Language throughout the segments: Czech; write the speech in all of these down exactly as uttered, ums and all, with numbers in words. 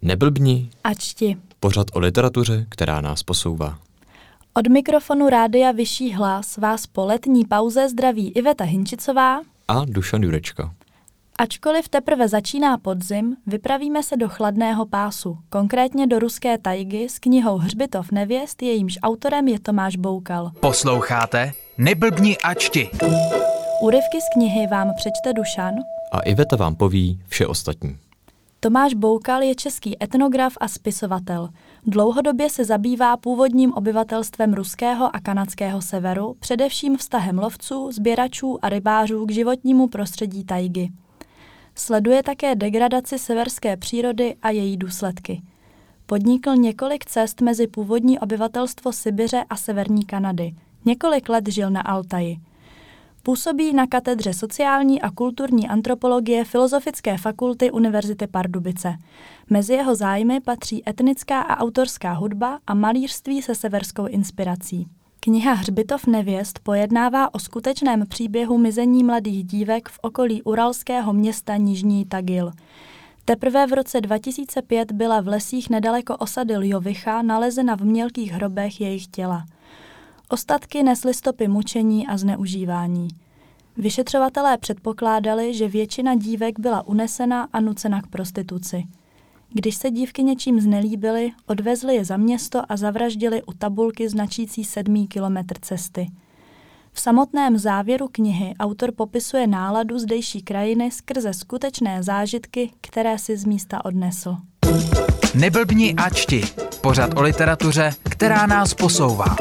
Neblbni a čti. Pořad o literatuře, která nás posouvá. Od mikrofonu Rádia Vyšší hlas vás po letní pauze zdraví Iveta Hinčicová a Dušan Jurečka. Ačkoliv teprve začíná podzim, vypravíme se do chladného pásu, konkrétně do ruské tajgy s knihou Hřbitov nevěst, jejímž autorem je Tomáš Boukal. Posloucháte Neblbni a čti. Úryvky z knihy vám přečte Dušan A Iveta vám poví vše ostatní. Tomáš Boukal je český etnograf a spisovatel. Dlouhodobě se zabývá původním obyvatelstvem ruského a kanadského severu, především vztahem lovců, sběračů a rybářů k životnímu prostředí tajgy. Sleduje také degradaci severské přírody a její důsledky. Podnikl několik cest mezi původní obyvatelstvo Sibiře a severní Kanady. Několik let žil na Altaji. Působí na katedře sociální a kulturní antropologie Filozofické fakulty Univerzity Pardubice. Mezi jeho zájmy patří etnická a autorská hudba a malířství se severskou inspirací. Kniha Hřbitov nevěst pojednává o skutečném příběhu mizení mladých dívek v okolí uralského města Nižní Tagil. Teprve v roce dva tisíce pět byla v lesích nedaleko osady Ljovicha nalezena v mělkých hrobech jejich těla. Ostatky nesly stopy mučení a zneužívání. Vyšetřovatelé předpokládali, že většina dívek byla unesena a nucena k prostituci. Když se dívky něčím znelíbily, odvezli je za město a zavraždili u tabulky značící sedmý kilometr cesty. V samotném závěru knihy autor popisuje náladu zdejší krajiny skrze skutečné zážitky, které si z místa odnesl. Neblbni a čti. Pořad o literatuře, která nás posouvá.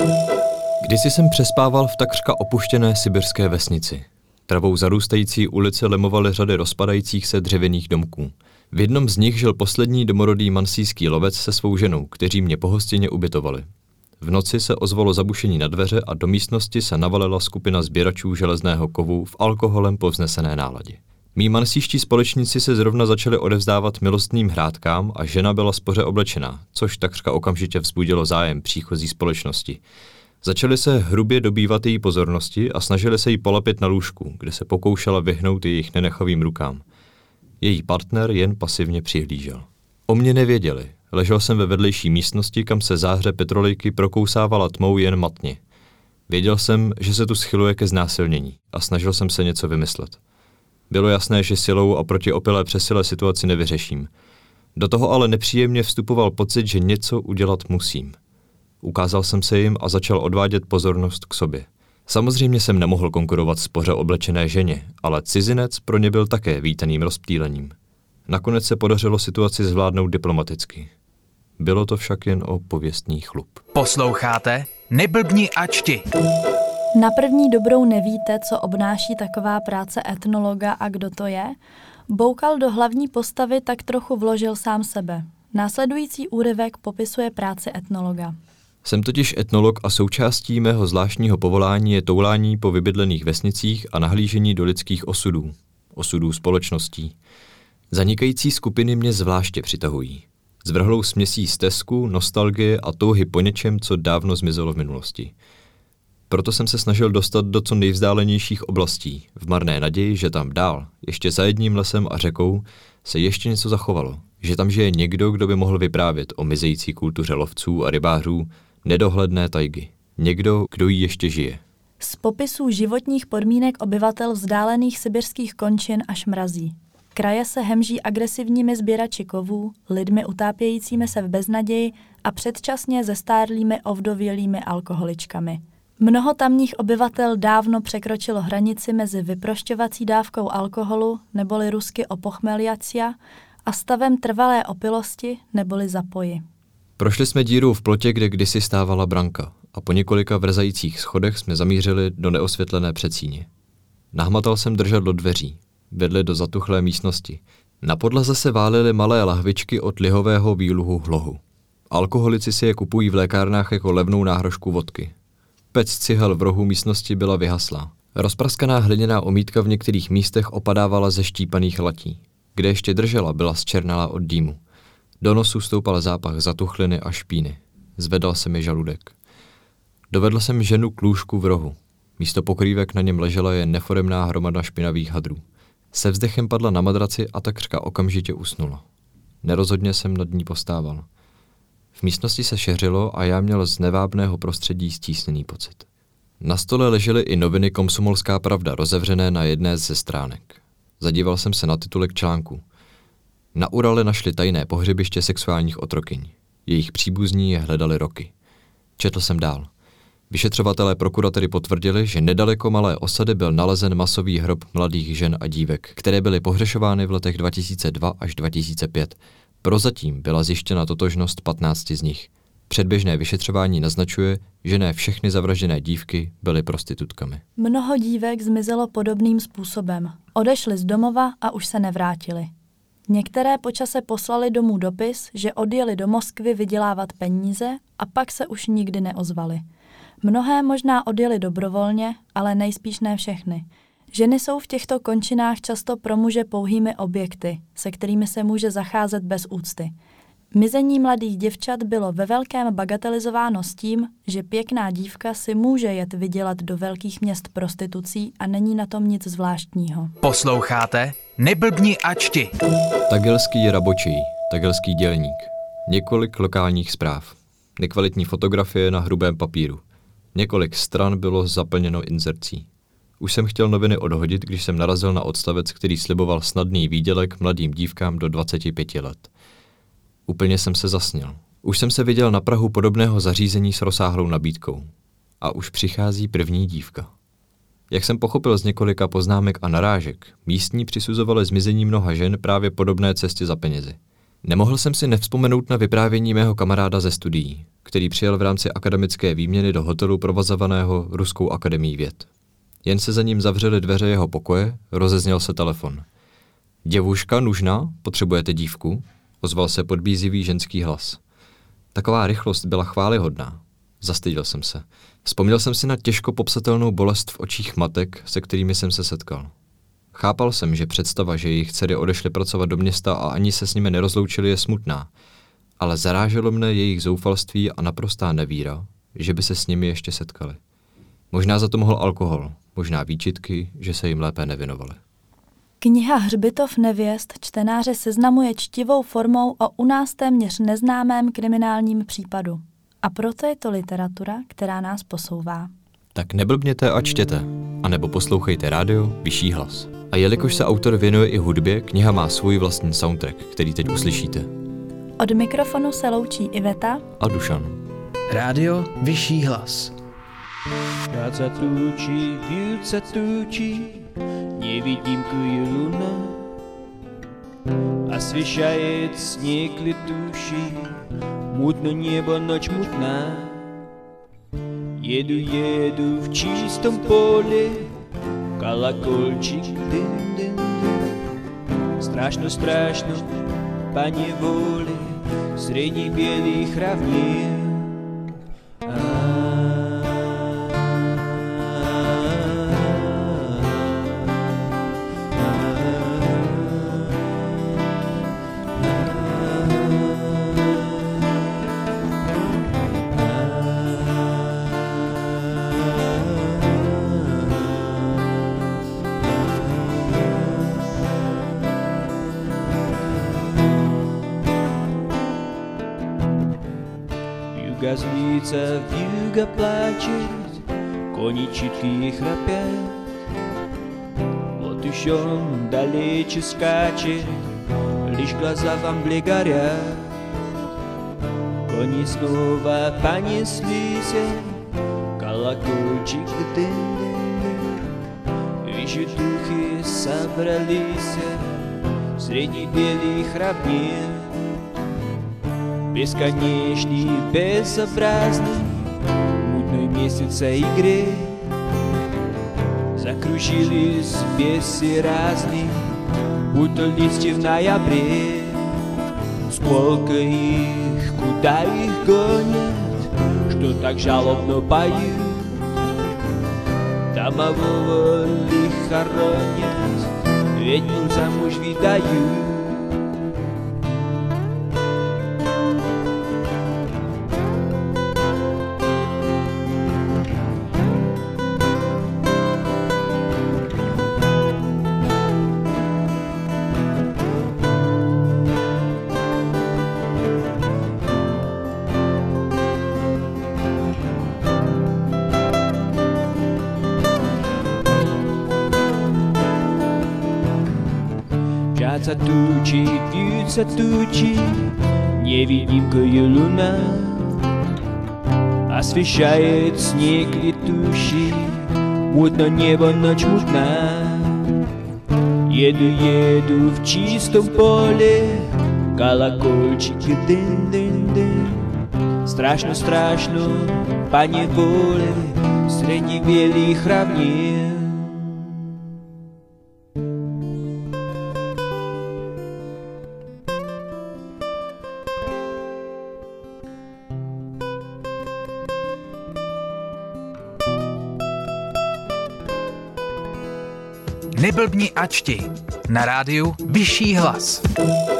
Kdysi jsem přespával v takřka opuštěné sibirské vesnici. Travou zarůstající ulice lemovaly řady rozpadajících se dřevěných domků. V jednom z nich žil poslední domorodý mansijský lovec se svou ženou, kteří mě pohostinně ubytovali. V noci se ozvalo zabušení na dveře a do místnosti se navalila skupina sběračů železného kovu v alkoholem povznesené náladě. Mí mansíští společníci se zrovna začali odevzdávat milostným hrádkám a žena byla spoře oblečená, což takřka okamžitě vzbudilo zájem příchozí společnosti. Začali se hrubě dobývat její pozornosti a snažili se jí polepit na lůžku, kde se pokoušela vyhnout jejich nenechavým rukám. Její partner jen pasivně přihlížel. O mě nevěděli. Ležel jsem ve vedlejší místnosti, kam se záře petrolejky prokousávala tmou jen matně. Věděl jsem, že se tu schyluje ke znásilnění a snažil jsem se něco vymyslet. Bylo jasné, že silou a proti opilé přesile situaci nevyřeším. Do toho ale nepříjemně vstupoval pocit, že něco udělat musím. Ukázal jsem se jim a začal odvádět pozornost k sobě. Samozřejmě jsem nemohl konkurovat spoře oblečené ženě, ale cizinec pro ně byl také vítaným rozptýlením. Nakonec se podařilo situaci zvládnout diplomaticky. Bylo to však jen o pověstný chlup. Posloucháte Neblbni a čti. Na první dobrou nevíte, co obnáší taková práce etnologa a kdo to je? Boukal do hlavní postavy tak trochu vložil sám sebe. Následující úryvek popisuje práci etnologa. Jsem totiž etnolog a součástí mého zvláštního povolání je toulání po vybydlených vesnicích a nahlížení do lidských osudů, osudů společností. Zanikající skupiny mě zvláště přitahují. Zvrhlou směsí stesku, nostalgie a touhy po něčem, co dávno zmizelo v minulosti. Proto jsem se snažil dostat do co nejvzdálenějších oblastí, v marné naději, že tam dál, ještě za jedním lesem a řekou, se ještě něco zachovalo, že tam žije někdo, kdo by mohl vyprávět o mizející kultuře lovců a rybářů, nedohledné tajgy. Někdo, kdo jí ještě žije. Z popisů životních podmínek obyvatel vzdálených sibirských končin až mrazí. Kraje se hemží agresivními sběrači kovů, lidmi utápějícími se v beznaději a předčasně zestárlými ovdovělými alkoholičkami. Mnoho tamních obyvatel dávno překročilo hranici mezi vyprošťovací dávkou alkoholu, neboli rusky opochmeljacia, a stavem trvalé opilosti, neboli zapoji. Prošli jsme dírou v plotě, kde kdysi stávala branka, a po několika vrzajících schodech jsme zamířili do neosvětlené předsíně. Nahmatal jsem držadlo dveří, vedli do zatuchlé místnosti. Na podlaze se válily malé lahvičky od lihového výluhu hlohu. Alkoholici si je kupují v lékárnách jako levnou náhrožku vodky. Pec cihel v rohu místnosti byla vyhaslá. Rozpraskaná hliněná omítka v některých místech opadávala ze štípaných latí. Kde ještě držela, byla zčernalá od dýmu. Do nosu stoupal zápach zatuchliny a špíny. Zvedal se mi žaludek. Dovedl jsem ženu k lůžku v rohu. Místo pokrývek na něm ležela jen neforemná hromada špinavých hadrů. Se vzdechem padla na madraci a takřka okamžitě usnula. Nerozhodně jsem nad ní postával. V místnosti se šeřilo a já měl z nevábného prostředí stísněný pocit. Na stole ležely i noviny Komsomolská pravda, rozevřené na jedné ze stránek. Zadíval jsem se na titulek článku. Na Urale našli tajné pohřebiště sexuálních otrokyň. Jejich příbuzní je hledali roky. Četl jsem dál. Vyšetřovatelé prokuratory potvrdili, že nedaleko malé osady byl nalezen masový hrob mladých žen a dívek, které byly pohřešovány v letech dva tisíce dva až dva tisíce pět. Prozatím byla zjištěna totožnost patnácti z nich. Předběžné vyšetřování naznačuje, že ne všechny zavražděné dívky byly prostitutkami. Mnoho dívek zmizelo podobným způsobem. Odešly z domova a už se nevrátily. Některé po čase poslali domů dopis, že odjeli do Moskvy vydělávat peníze a pak se už nikdy neozvali. Mnohé možná odjeli dobrovolně, ale nejspíš ne všechny. Ženy jsou v těchto končinách často pro muže pouhými objekty, se kterými se může zacházet bez úcty. Mizení mladých děvčat bylo ve velkém bagatelizováno s tím, že pěkná dívka si může jet vydělat do velkých měst prostitucí a není na tom nic zvláštního. Posloucháte? Neblbni a čti. Tagelský rabočij, tagelský dělník. Několik lokálních zpráv. Nekvalitní fotografie na hrubém papíru. Několik stran bylo zaplněno inzercí. Už jsem chtěl noviny odhodit, když jsem narazil na odstavec, který sliboval snadný výdělek mladým dívkám do dvaceti pěti let. Úplně jsem se zasnil. Už jsem se viděl na prahu podobného zařízení s rozsáhlou nabídkou. A už přichází první dívka. Jak jsem pochopil z několika poznámek a narážek, místní přisuzovali zmizení mnoha žen právě podobné cestě za penězi. Nemohl jsem si nevzpomenout na vyprávění mého kamaráda ze studií, který přijel v rámci akademické výměny do hotelu provozovaného Ruskou akademií věd. Jen se za ním zavřely dveře jeho pokoje, rozezněl se telefon. Děvuška, nužná, potřebujete dívku? Ozval se podbízivý ženský hlas. Taková rychlost byla chvályhodná. Zastyděl jsem se. Vzpomněl jsem si na těžko popsatelnou bolest v očích matek, se kterými jsem se setkal. Chápal jsem, že představa, že jejich dcery odešly pracovat do města a ani se s nimi nerozloučili, je smutná. Ale zaráželo mne jejich zoufalství a naprostá nevíra, že by se s nimi ještě setkali. Možná za to mohl alkohol, možná výčitky, že se jim lépe nevěnovali. Kniha Hřbitov nevěst čtenáře seznamuje čtivou formou o u nás téměř neznámém kriminálním případu. A proto je to literatura, která nás posouvá. Tak neblbněte a čtěte, anebo poslouchejte rádio Vyšší hlas. A jelikož se autor věnuje i hudbě, kniha má svůj vlastní soundtrack, který teď uslyšíte. Od mikrofonu se loučí Iveta a Dušan. Rádio Vyšší hlas. Над тучи вьются тучи, невидимкою луна освещает снег летущий, мутно небо, ночь мутна. Еду, еду в чистом поле, колокольчик дын-дын-дын. Страшно, страшно, по неволе, среди белых равнин. Вьюга злится, вьюга плачет, кони чуткие храпят. Вот еще он далече скачет, лишь глаза во мгле горят. Кони снова понеслись, колокольчик дын-дын-дын. Вижу, духи собрались среди белых равнин. Бесконечный, безобразный, мутной месяца игре закружились бесы разные, будто листья в ноябре. Сколько их, куда их гонят, что так жалобно поют, домового ли хоронят, ведьму замуж выдают. Сгущаются тучи, вьются тучи, невидимкая луна освещает снег летущий, мутно небо, ночь мутна. Еду, еду в чистом поле, колокольчики дын-дын-дын. Страшно, страшно по неволе среди белых равнин. Neblbni a čti. Na rádiu Vyšší hlas.